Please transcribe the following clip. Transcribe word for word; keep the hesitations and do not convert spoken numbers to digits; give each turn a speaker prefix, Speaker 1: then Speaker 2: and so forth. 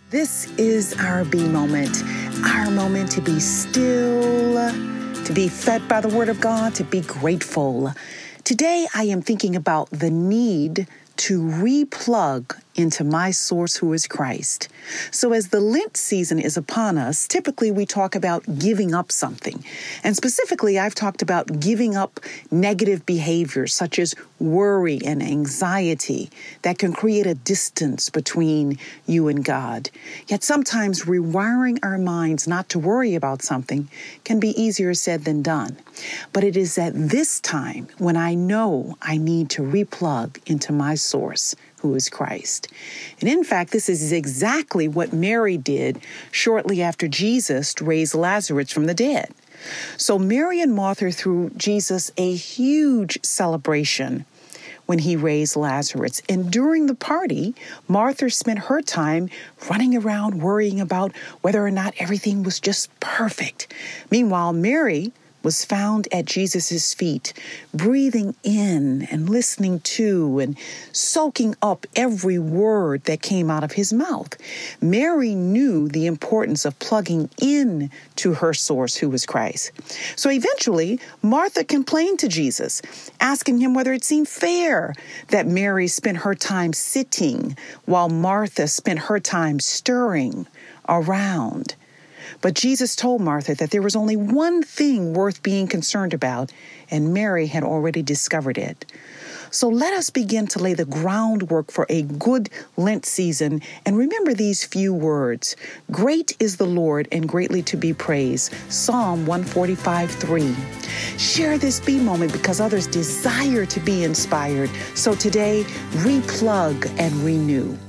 Speaker 1: This is our B moment, our moment to be still, to be fed by the Word of God, to be grateful. Today, I am thinking about the need to replug into my source, who is Christ. So as the Lent season is upon us, typically we talk about giving up something. And specifically, I've talked about giving up negative behaviors such as worry and anxiety that can create a distance between you and God. Yet sometimes rewiring our minds not to worry about something can be easier said than done. But it is at this time when I know I need to replug into my source, who is Christ. And in fact, this is exactly what Mary did shortly after Jesus raised Lazarus from the dead. So Mary and Martha threw Jesus a huge celebration when he raised Lazarus. And during the party, Martha spent her time running around worrying about whether or not everything was just perfect. Meanwhile, Mary was found at Jesus' feet, breathing in and listening to and soaking up every word that came out of his mouth. Mary knew the importance of plugging in to her source, who was Christ. So eventually, Martha complained to Jesus, asking him whether it seemed fair that Mary spent her time sitting while Martha spent her time stirring around. But Jesus told Martha that there was only one thing worth being concerned about, and Mary had already discovered it. So let us begin to lay the groundwork for a good Lent season, and remember these few words. Great is the Lord and greatly to be praised. Psalm one forty-five, three. Share this B moment because others desire to be inspired. So today, replug and renew.